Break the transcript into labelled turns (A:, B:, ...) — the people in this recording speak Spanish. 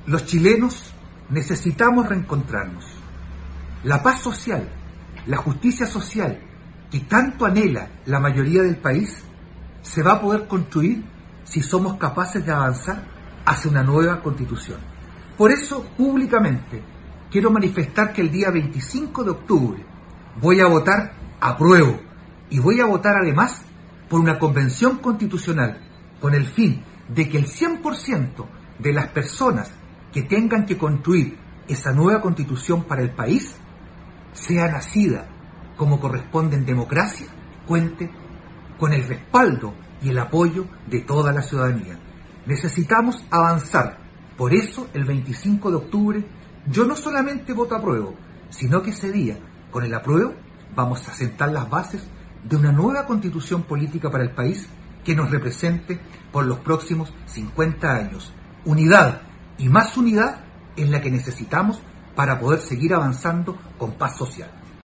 A: Los chilenos necesitamos reencontrarnos. La paz social, la justicia social que tanto anhela la mayoría del país, se va a poder construir si somos capaces de avanzar hacia una nueva constitución. Por eso, públicamente, quiero manifestar que el día 25 de octubre voy a votar apruebo y voy a votar además por una convención constitucional con el fin de que el 100% de las personas que tengan que construir esa nueva constitución para el país sea nacida como corresponde en democracia, cuente con el respaldo y el apoyo de toda la ciudadanía. Necesitamos avanzar. Por eso, el 25 de octubre, yo no solamente voto apruebo, sino que ese día, con el apruebo, vamos a sentar las bases de una nueva constitución política para el país que nos represente por los próximos 50 años. Unidad y más unidad es la que necesitamos para poder seguir avanzando con paz social.